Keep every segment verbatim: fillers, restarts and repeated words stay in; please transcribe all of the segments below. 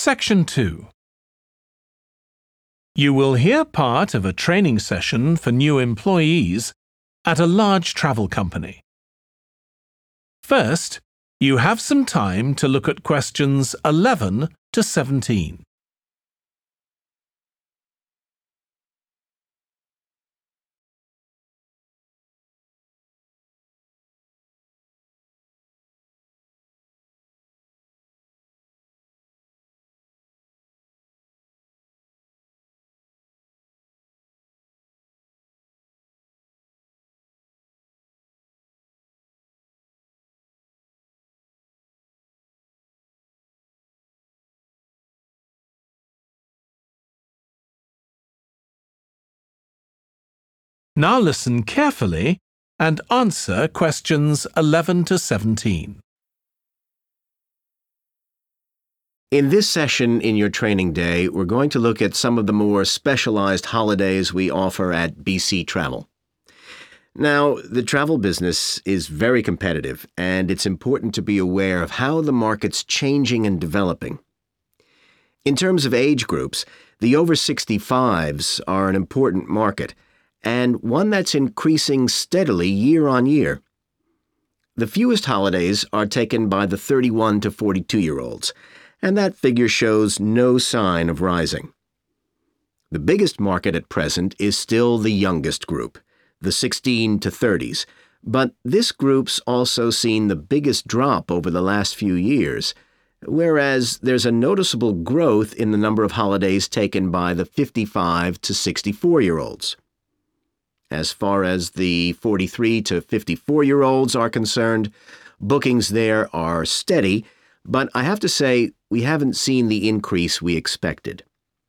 Section two. You will hear part of a training session for new employees at a large travel company. First, you have some time to look at questions eleven to seventeen. Now listen carefully and answer questions eleven to seventeen. In this session in your training day, we're going to look at some of the more specialized holidays we offer at B C Travel. Now, the travel business is very competitive, and it's important to be aware of how the market's changing and developing. In terms of age groups, the over sixty-fives are an important market, and one that's increasing steadily year on year. The fewest holidays are taken by the thirty-one to forty-two-year-olds, and that figure shows no sign of rising. The biggest market at present is still the youngest group, the sixteen to thirties, but this group's also seen the biggest drop over the last few years, whereas there's a noticeable growth in the number of holidays taken by the fifty-five to sixty-four-year-olds. As far as the forty-three to fifty-four-year-olds are concerned, bookings there are steady, but I have to say we haven't seen the increase we expected.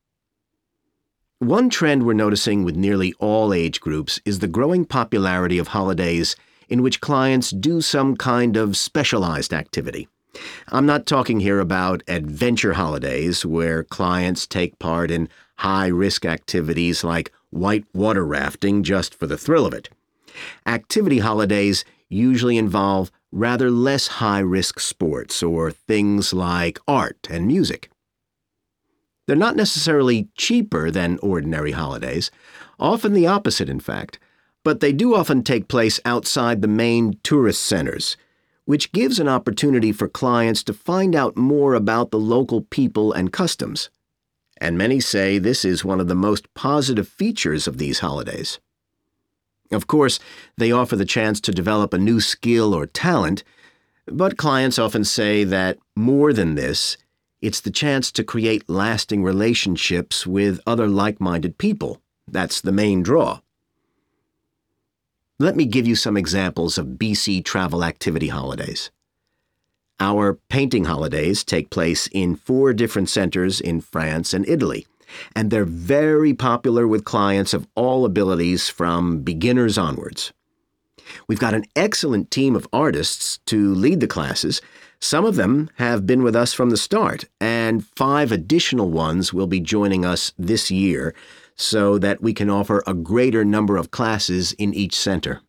One trend we're noticing with nearly all age groups is the growing popularity of holidays in which clients do some kind of specialized activity. I'm not talking here about adventure holidays where clients take part in high-risk activities like whitewater rafting just for the thrill of it. Activity holidays usually involve rather less high-risk sports or things like art and music. They're not necessarily cheaper than ordinary holidays, often the opposite in fact, but they do often take place outside the main tourist centers, which gives an opportunity for clients to find out more about the local people and customs. And many say this is one of the most positive features of these holidays. Of course, they offer the chance to develop a new skill or talent, but clients often say that more than this, it's the chance to create lasting relationships with other like-minded people. That's the main draw. Let me give you some examples of B C travel activity holidays. Our painting holidays take place in four different centers in France and Italy, and they're very popular with clients of all abilities from beginners onwards. We've got an excellent team of artists to lead the classes. Some of them have been with us from the start, and five additional ones will be joining us this year so that we can offer a greater number of classes in each center.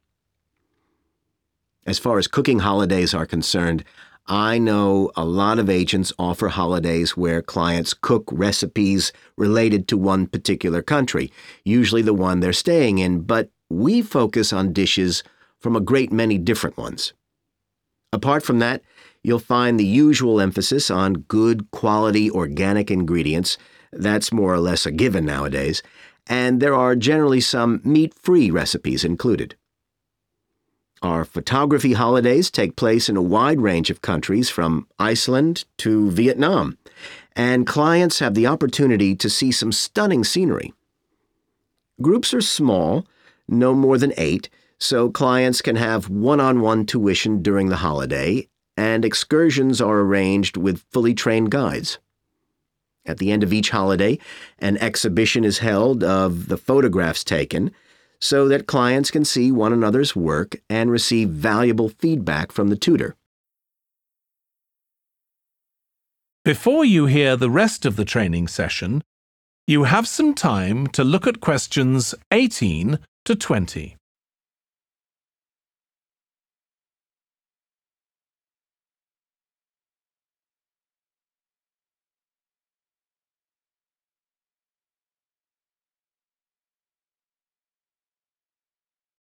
As far as cooking holidays are concerned, I know a lot of agents offer holidays where clients cook recipes related to one particular country, usually the one they're staying in, but we focus on dishes from a great many different ones. Apart from that, you'll find the usual emphasis on good quality organic ingredients. That's more or less a given nowadays, and there are generally some meat-free recipes included. Our photography holidays take place in a wide range of countries from Iceland to Vietnam, and clients have the opportunity to see some stunning scenery. Groups are small, no more than eight, so clients can have one-on-one tuition during the holiday, and excursions are arranged with fully trained guides. At the end of each holiday, an exhibition is held of the photographs taken, so that clients can see one another's work and receive valuable feedback from the tutor. Before you hear the rest of the training session, you have some time to look at questions eighteen to twenty.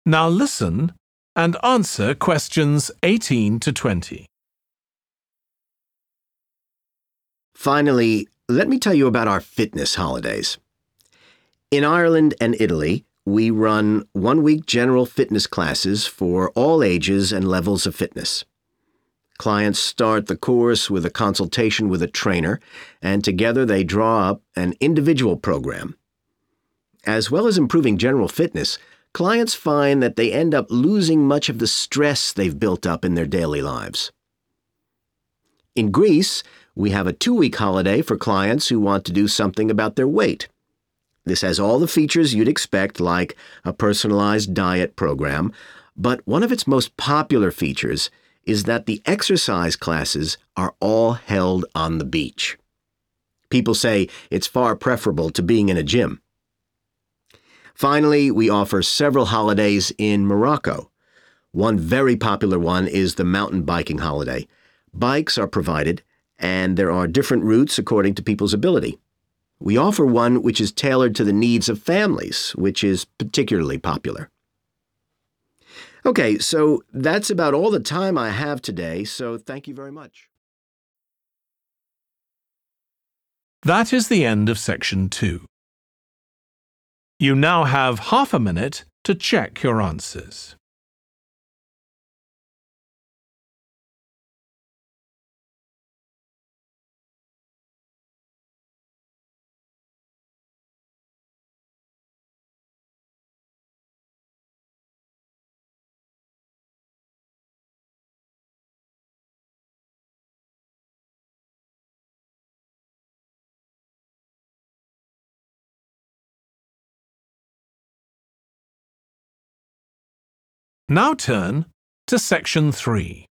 Now listen and answer questions eighteen to twenty. Finally, let me tell you about our fitness holidays. In Ireland and Italy, we run one-week general fitness classes for all ages and levels of fitness. Clients start the course with a consultation with a trainer, and together they draw up an individual program. As well as improving general fitness, clients find that they end up losing much of the stress they've built up in their daily lives. In Greece, we have a two-week holiday for clients who want to do something about their weight. This has all the features you'd expect, like a personalized diet program, but one of its most popular features is that the exercise classes are all held on the beach. People say it's far preferable to being in a gym. Finally, we offer several holidays in Morocco. One very popular one is the mountain biking holiday. Bikes are provided, and there are different routes according to people's ability. We offer one which is tailored to the needs of families, which is particularly popular. Okay, so that's about all the time I have today, so thank you very much. That is the end of section two. You now have half a minute to check your answers. Now turn to section three.